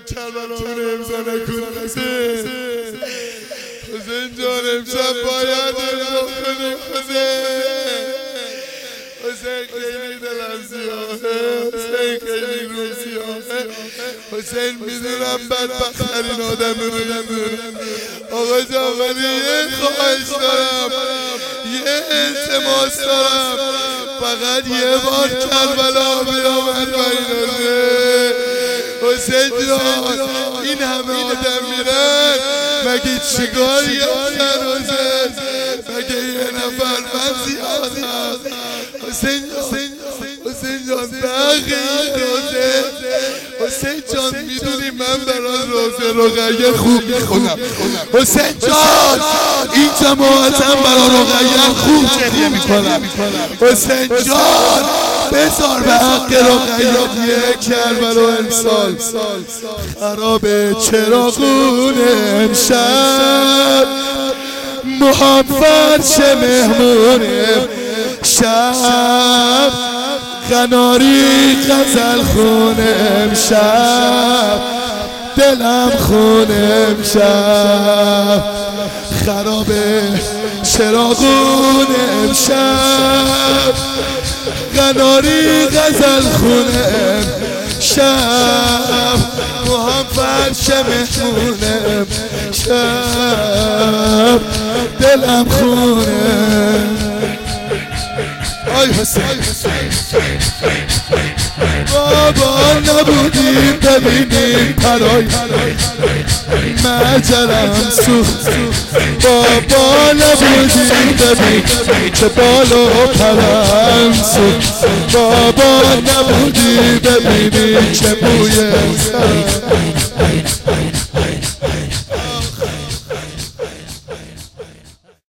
کربلامون امضا نکن حسین جان امشب باید امضا کنی حسین خیلی دلم سیاهه حسین خیلی رو سیاهه حسین میدونم بدبخترین آدم میدونم آقا جان ولی یه خواهش دارم یه التماس دارم فقط یه بار کربلا بیامد و اینه حسین جان این همه آدم میرن مگه چیکاری هستن حسین مگه یه نفر من زیادم حسین جان بقیه حسین جان میدونی من برای روزه رقیه خوب میخونم حسین جان این جماعتم برای رقیه خوب جریه میکنم حسین جان بذار به حق رقیه کربلا امسال خرابه چراغون امشب محمد فرش مهمون شب قناری غزل خونه امشب دلم خونه امشب خرابه چراغون امشب قناری غزل خونه امشب محمد فرش مهمونه امشب دلم خونه آی حسین بابا نبودیم ببینیم پرای مجرم سوخت بابا نبودیم ببینیم که بالا پرم سوخت بابا نبودیم ببینیم که بوی